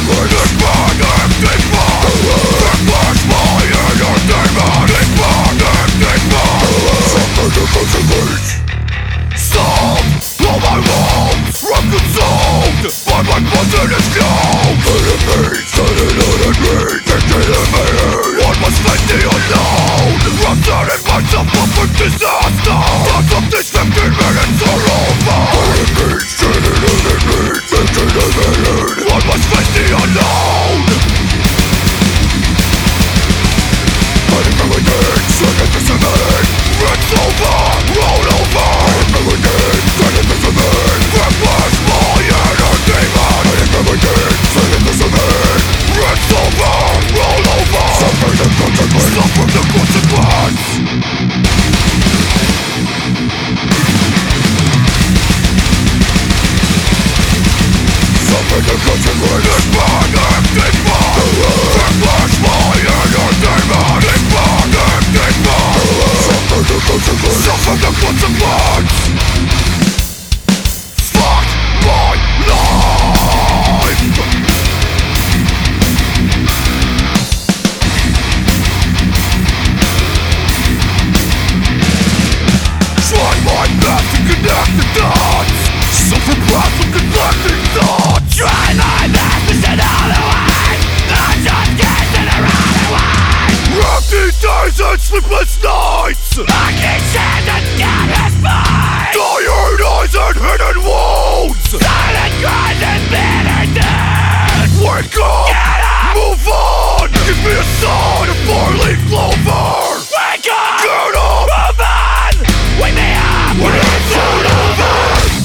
Sleepless nights, Lucky sand and gathers mine, tired eyes and hidden wounds, silent cries and bitterness. Wake up, Get up, move on, give me a sign of four-leaf clover. wake up, Get up, move on, wake me up when it's all over.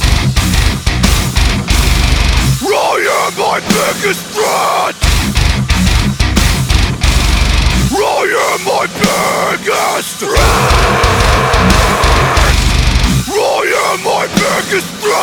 I am my biggest threat. I am my biggest threat. I am my biggest threat.